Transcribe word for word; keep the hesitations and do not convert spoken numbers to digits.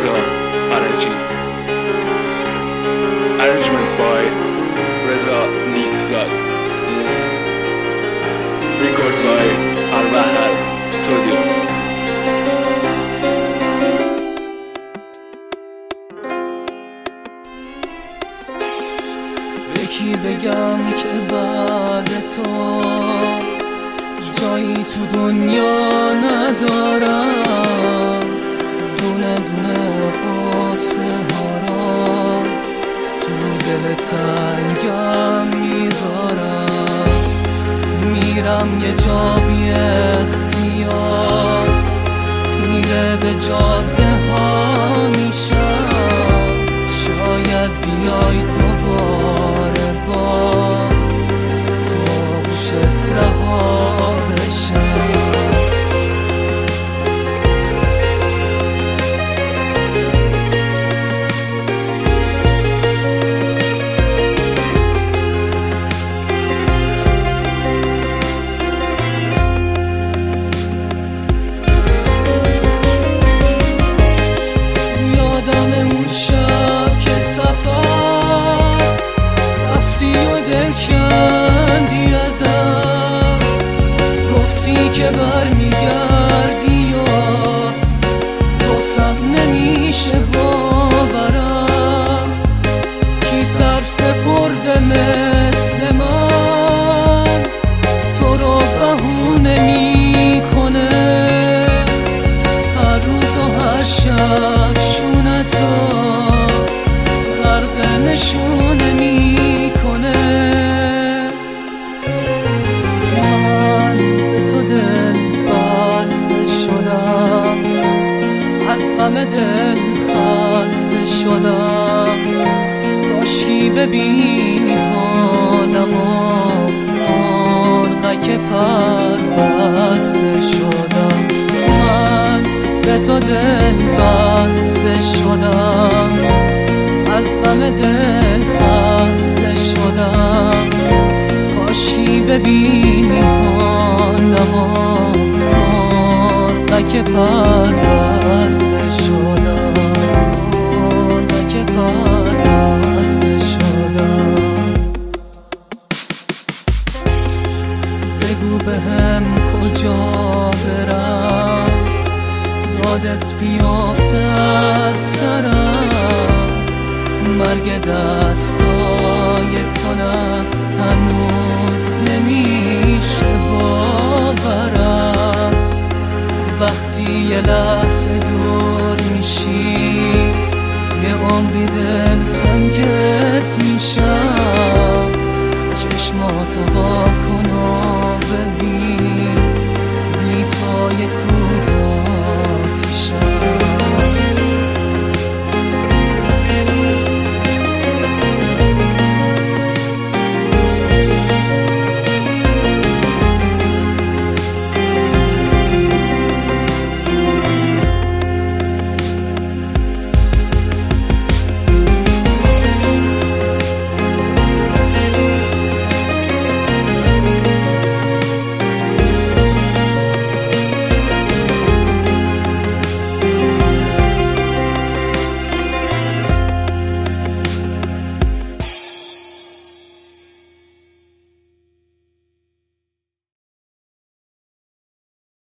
Reza Araji. Arrangement by Reza Neatgad. Recorded by Al-Bahar Studio. یکی بگم که بعد تو جایی تو دنیا ندارم، دونه دونه قصه ها را تو دل تنگم میذارم. میرم یه جا بی اختیار، خیره به جاده ها میشم. شاید بیای دوباره باز تو آغوشت رها بشم. یادم اون شب که سفر رفتی و دل کندی ازم، گفتی که برمیگردی و گفتم نمیشه باورم. کی سر سپرده مثل من تو رو بهونه میکنه، هر روز و هر شب شونتو غرق نشونه میکنه. من تو دل بسته شدم، از غم دل خسته شدم. کاشکی ببینی حالمو، مرغک پر بسته شدم. من به تو دل بسته شدم، از غم دل خسته شدم. کاشکی ببینی حالمو، مرغک پر بسته شدم، مرغک پر بسته شدم. بگو بهم کجا برم، یادت بیافته از سرم. مرگ دستای تو نه هنوز نمیشه باورم. وقتی یه لحظه